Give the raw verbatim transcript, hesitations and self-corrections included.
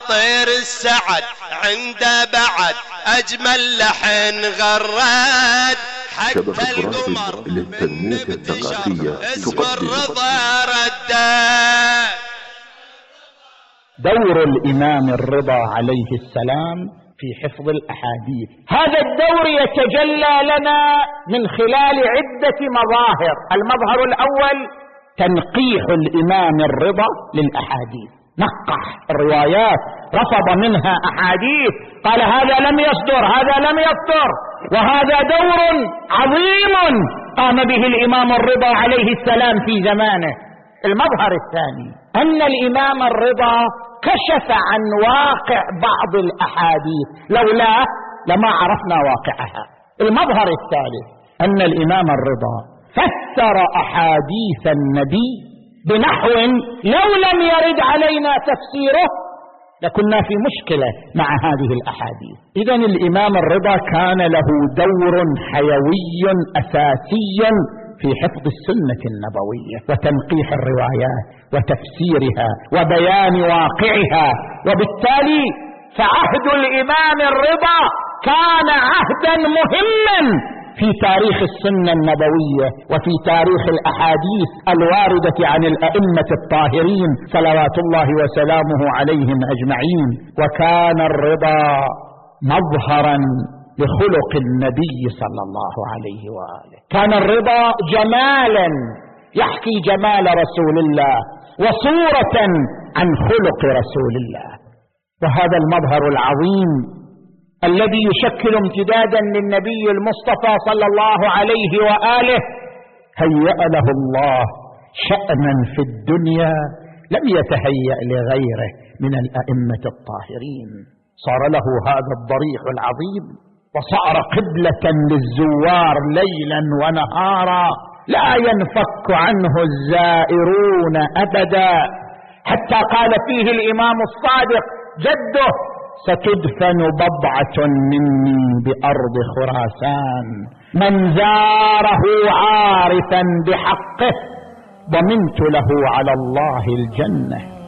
طير السعد عنده بعد أجمل لحن غرد، حتى القمر للتنمية الثقافية اسم الرضا ردد. دور الإمام الرضا عليه السلام في حفظ الأحاديث، هذا الدور يتجلى لنا من خلال عدة مظاهر. المظهر الأول تنقيح الإمام الرضا للأحاديث، نقح الروايات، رفض منها أحاديث، قال هذا لم يصدر، هذا لم يصدر، وهذا دور عظيم قام به الإمام الرضا عليه السلام في زمانه. المظهر الثاني أن الإمام الرضا كشف عن واقع بعض الأحاديث، لولا لما عرفنا واقعها. المظهر الثالث أن الإمام الرضا فسر أحاديث النبي بنحو لو لم يرد علينا تفسيره لكنا في مشكلة مع هذه الأحاديث. إذن الإمام الرضا كان له دور حيوي أساسي في حفظ السنة النبوية وتنقيح الروايات وتفسيرها وبيان واقعها، وبالتالي فعهد الإمام الرضا كان عهدا مهما في تاريخ السنة النبوية وفي تاريخ الأحاديث الواردة عن الأئمة الطاهرين صلوات الله وسلامه عليهم أجمعين. وكان الرضا مظهرا لخلق النبي صلى الله عليه وآله، كان الرضا جمالا يحكي جمال رسول الله وصورة عن خلق رسول الله. وهذا المظهر العظيم الذي يشكل امتدادا للنبي المصطفى صلى الله عليه وآله هيأ له الله شأنا في الدنيا لم يتهيأ لغيره من الأئمة الطاهرين. صار له هذا الضريح العظيم وصار قبلة للزوار ليلا ونهارا، لا ينفك عنه الزائرون أبدا، حتى قال فيه الإمام الصادق جده ستدفن بضعة مني بأرض خراسان، من زاره عارفا بحقه ضمنت له على الله الجنة.